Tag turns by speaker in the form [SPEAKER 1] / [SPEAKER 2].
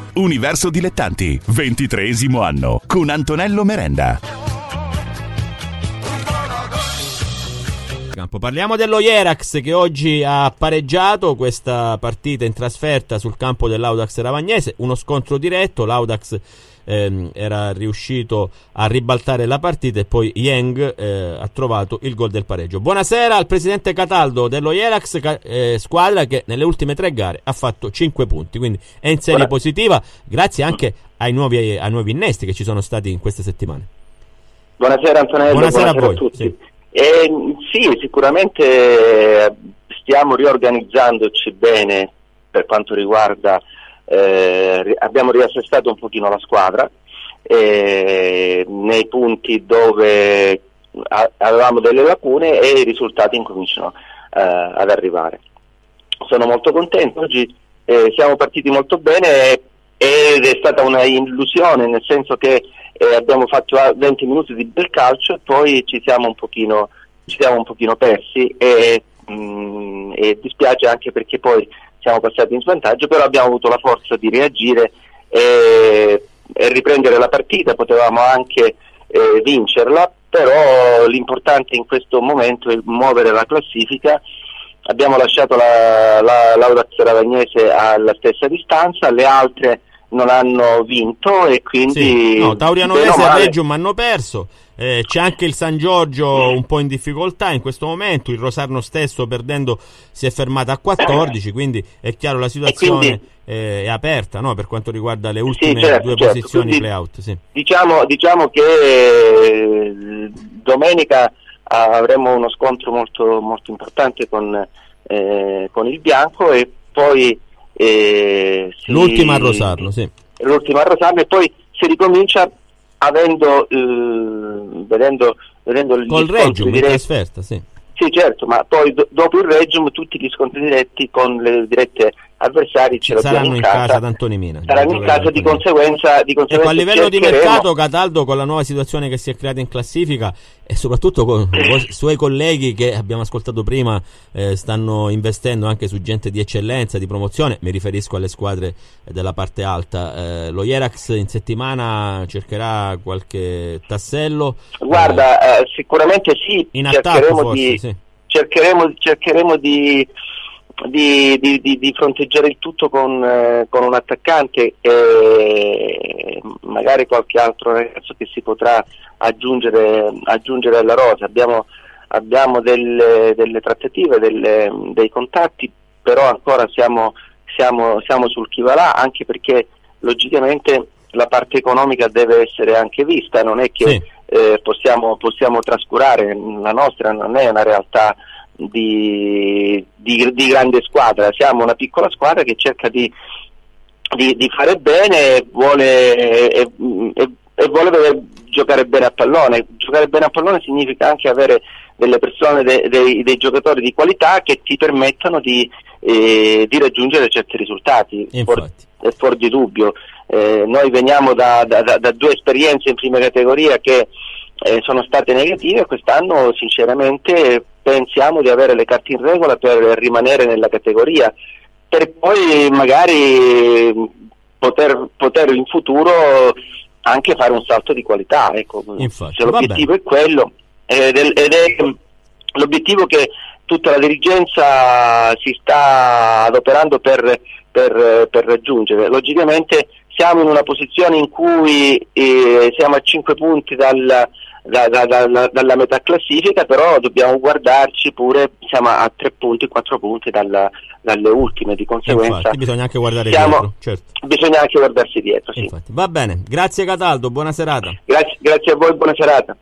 [SPEAKER 1] Universo Dilettanti, 23° anno, con Antonello Merenda.
[SPEAKER 2] Parliamo dello Jerax che oggi ha pareggiato questa partita in trasferta sul campo dell'Audax Ravagnese, uno scontro diretto. L'Audax era riuscito a ribaltare la partita e poi Yang ha trovato il gol del pareggio. Buonasera al presidente Cataldo dello Jerax, squadra che nelle ultime 3 gare ha fatto 5 punti, quindi è in serie positiva grazie anche ai nuovi innesti che ci sono stati in queste settimane.
[SPEAKER 3] Buonasera Antonello,
[SPEAKER 2] buonasera a voi.
[SPEAKER 3] tutti.
[SPEAKER 2] Sì.
[SPEAKER 3] Sì, sicuramente stiamo riorganizzandoci bene per quanto riguarda, abbiamo riassestato un pochino la squadra nei punti dove avevamo delle lacune e i risultati incominciano ad arrivare. Sono molto contento, oggi siamo partiti molto bene ed è stata una illusione, nel senso che abbiamo fatto 20 minuti di bel calcio e poi ci siamo un pochino persi e dispiace anche perché poi siamo passati in svantaggio, però abbiamo avuto la forza di reagire e riprendere la partita. Potevamo anche vincerla, però l'importante in questo momento è muovere la classifica. Abbiamo lasciato l'Audax Ravagnese alla stessa distanza, le altre non hanno vinto e quindi
[SPEAKER 2] Taurianese e Reggio hanno perso. C'è anche il San Giorgio un po' in difficoltà in questo momento, il Rosarno stesso perdendo si è fermato a 14, quindi è chiaro la situazione è aperta, no? Per quanto riguarda le ultime due posizioni play-out. Sì.
[SPEAKER 3] Diciamo che domenica avremo uno scontro molto, molto importante con il Bianco e poi
[SPEAKER 2] l'ultima a Rosarno, sì.
[SPEAKER 3] L'ultima a Rosarno e poi si ricomincia vedendo il
[SPEAKER 2] col Reggio in trasferta, sì.
[SPEAKER 3] Sì, certo, ma poi dopo il Reggio tutti gli scontri diretti con le dirette avversari
[SPEAKER 2] saranno in casa ad Antoni Mina.
[SPEAKER 3] Saranno in casa, di conseguenza
[SPEAKER 2] ecco, a livello di mercato, Cataldo, con la nuova situazione che si è creata in classifica e soprattutto con i suoi colleghi che abbiamo ascoltato prima, stanno investendo anche su gente di eccellenza, di promozione, mi riferisco alle squadre della parte alta. Lo Jerax in settimana cercherà qualche tassello? Guarda,
[SPEAKER 3] sicuramente sì,
[SPEAKER 2] in attacco forse, sì.
[SPEAKER 3] cercheremo di fronteggiare il tutto con un attaccante e magari qualche altro ragazzo che si potrà aggiungere alla rosa. Abbiamo delle trattative, dei contatti, però ancora siamo sul chi va là, anche perché logicamente la parte economica deve essere anche vista, non è che possiamo trascurare. La nostra non è una realtà di grande squadra, siamo una piccola squadra che cerca di fare bene e vuole vedere giocare bene a pallone. Giocare bene a pallone significa anche avere delle persone, dei giocatori di qualità che ti permettano di raggiungere certi risultati. È fuori di dubbio. Noi veniamo da 2 esperienze in prima categoria che sono state negative. Quest'anno sinceramente pensiamo di avere le carte in regola per rimanere nella categoria, per poi magari poter in futuro anche fare un salto di qualità. Ecco.
[SPEAKER 2] Infatti,
[SPEAKER 3] se l'obiettivo è quello ed è l'obiettivo che tutta la dirigenza si sta adoperando per raggiungere. Logicamente siamo in una posizione in cui siamo a 5 punti dalla metà classifica, però dobbiamo guardarci pure, siamo a 3 punti, 4 punti dalle ultime, di conseguenza
[SPEAKER 2] infatti, bisogna anche guardare dietro, certo.
[SPEAKER 3] Bisogna anche guardarsi dietro, sì.
[SPEAKER 2] Infatti. Va bene, grazie Cataldo, buona serata.
[SPEAKER 3] Grazie a voi, buona serata.